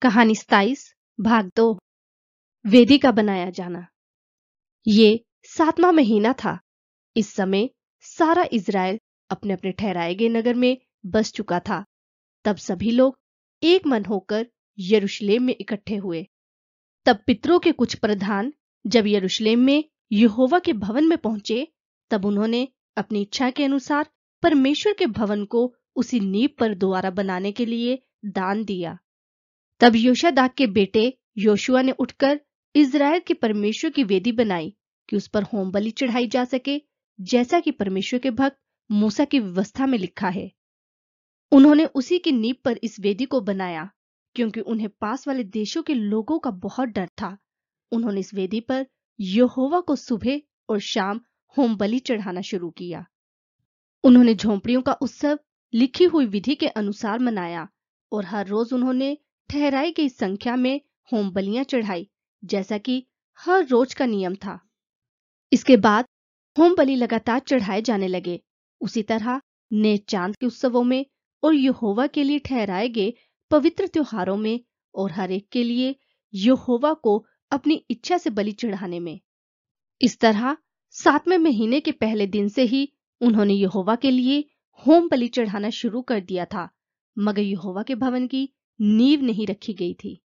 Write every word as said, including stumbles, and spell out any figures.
कहानी सताइस भाग दो। वेदी का बनाया जाना। ये सातवां महीना था। इस समय सारा इज़राइल अपने अपने ठहराए गए नगर में बस चुका था। तब सभी लोग एक मन होकर यरूशलेम में इकट्ठे हुए। तब पितरों के कुछ प्रधान जब यरूशलेम में यहोवा के भवन में पहुंचे, तब उन्होंने अपनी इच्छा के अनुसार परमेश्वर के भवन को उसी नींव पर दोबारा बनाने के लिए दान दिया। तब योशादाक के बेटे योशुआ ने उठकर इज़राइल के परमेश्वर की वेदी बनाई कि उस पर होम बलि चढ़ाई जा सके, जैसा कि परमेश्वर के भक्त मूसा की व्यवस्था में लिखा है। उन्होंने उसी की नींव पर इस वेदी को बनाया, क्योंकि उन्हें पास वाले देशों के लोगों का बहुत डर था। उन्होंने इस वेदी पर यहोवा को सुबह और शाम होम बलि चढ़ाना शुरू किया। उन्होंने झोंपड़ियों का उत्सव लिखी हुई विधि के अनुसार मनाया और हर रोज उन्होंने ठहराई गई संख्या में होम बलियां चढ़ाई, जैसा कि हर रोज का नियम था। इसके बाद होम बलि लगातार चढ़ाए जाने लगे। उसी तरह नए चांद के उत्सवों में और यहोवा के लिए ठहराए गए पवित्र त्योहारों में और हर एक के लिए यहोवा को अपनी इच्छा से बलि चढ़ाने में। इस तरह सातवें महीने के पहले दिन से ही उन्होंने यहोवा के लिए होम बलि चढ़ाना शुरू कर दिया था, मगर यहोवा के भवन की नींव नहीं रखी गई थी।